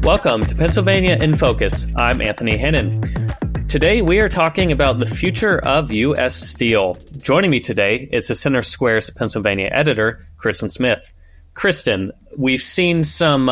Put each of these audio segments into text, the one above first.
Welcome to Pennsylvania in Focus. I'm Anthony Hennon. Today we are talking about the future of U.S. Steel. Joining me today is the Center Square's Pennsylvania editor, Kristen Smith. Kristen, we've seen some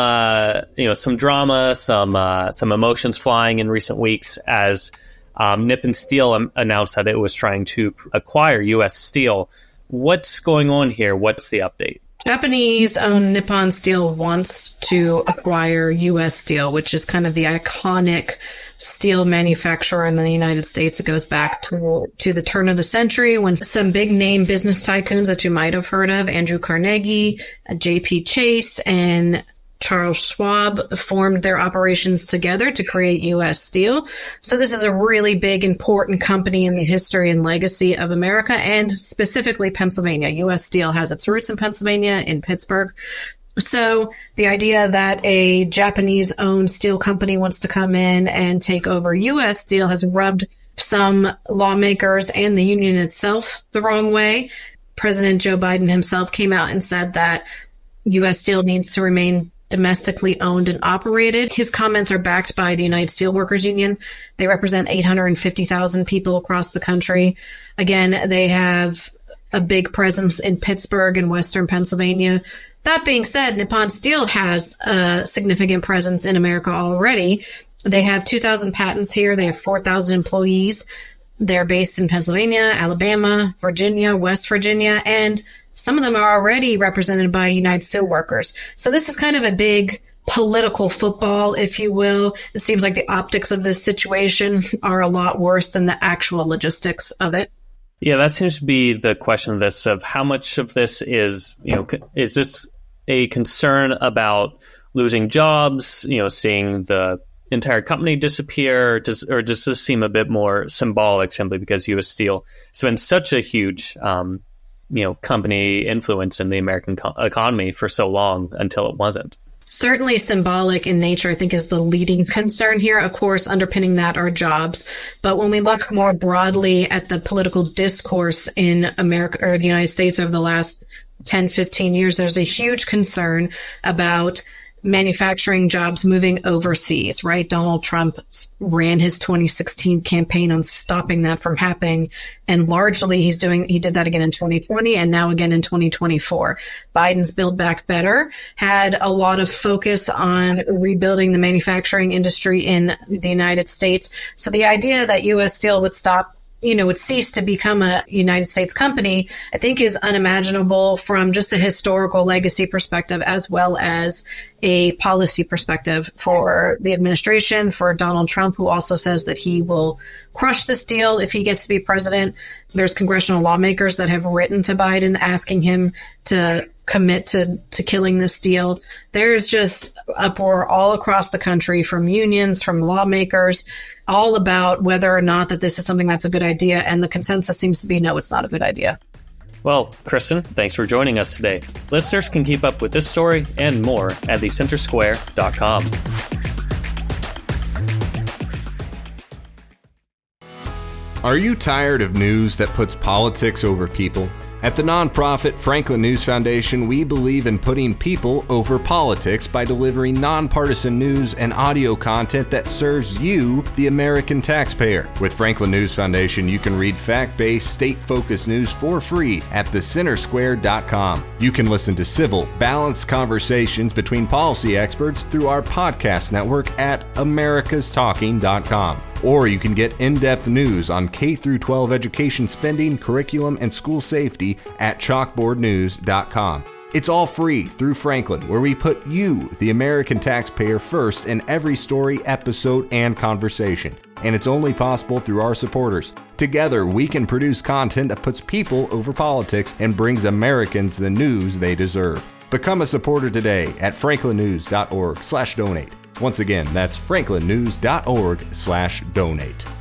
drama, some emotions flying in recent weeks as Nippon Steel announced that it was trying to acquire U.S. Steel. What's going on here? What's the update? Japanese-owned Nippon Steel wants to acquire U.S. Steel, which is kind of the iconic steel manufacturer in the United States. It goes back to the turn of the century when some big-name business tycoons that you might have heard of, Andrew Carnegie, J.P. Chase, and Charles Schwab, formed their operations together to create U.S. Steel. So this is a really big, important company in the history and legacy of America, and specifically Pennsylvania. U.S. Steel has its roots in Pennsylvania, in Pittsburgh. So the idea that a Japanese-owned steel company wants to come in and take over U.S. Steel has rubbed some lawmakers and the union itself the wrong way. President Joe Biden himself came out and said that U.S. Steel needs to remain domestically owned and operated. His comments are backed by the United Steelworkers Union. They represent 850,000 people across the country. Again, they have a big presence in Pittsburgh and Western Pennsylvania. That being said, Nippon Steel has a significant presence in America already. They have 2,000 patents here. They have 4,000 employees. They're based in Pennsylvania, Alabama, Virginia, West Virginia, and some of them are already represented by United Steelworkers. So this is kind of a big political football, if you will. It seems like the optics of this situation are a lot worse than the actual logistics of it. Yeah, that seems to be the question of this, of how much of this is this a concern about losing jobs, seeing the entire company disappear, or does this seem a bit more symbolic simply because U.S. Steel has been such a huge company influence in the American economy for so long until it wasn't? Certainly symbolic in nature, I think, is the leading concern here. Of course, underpinning that are jobs. But when we look more broadly at the political discourse in America or the United States over the last 10, 15 years, there's a huge concern about manufacturing jobs moving overseas, right? Donald Trump ran his 2016 campaign on stopping that from happening. And largely he did that again in 2020 and now again in 2024. Biden's Build Back Better had a lot of focus on rebuilding the manufacturing industry in the United States. So the idea that U.S. Steel would would cease to become a United States company, I think is unimaginable from just a historical legacy perspective, as well as a policy perspective for the administration, for Donald Trump, who also says that he will crush this deal if he gets to be president. There's congressional lawmakers that have written to Biden asking him to commit to killing this deal. There's just uproar all across the country from unions, from lawmakers, all about whether or not that this is something that's a good idea. And the consensus seems to be, no, it's not a good idea. Well, Kristen, thanks for joining us today. Listeners can keep up with this story and more at thecentersquare.com. Are you tired of news that puts politics over people? At the nonprofit Franklin News Foundation, we believe in putting people over politics by delivering nonpartisan news and audio content that serves you, the American taxpayer. With Franklin News Foundation, you can read fact-based, state-focused news for free at thecentersquare.com. You can listen to civil, balanced conversations between policy experts through our podcast network at americastalking.com. Or you can get in-depth news on K-12 education spending, curriculum, and school safety at chalkboardnews.com. It's all free through Franklin, where we put you, the American taxpayer, first in every story, episode, and conversation. And it's only possible through our supporters. Together, we can produce content that puts people over politics and brings Americans the news they deserve. Become a supporter today at franklinnews.org/donate. Once again, that's franklinnews.org/donate.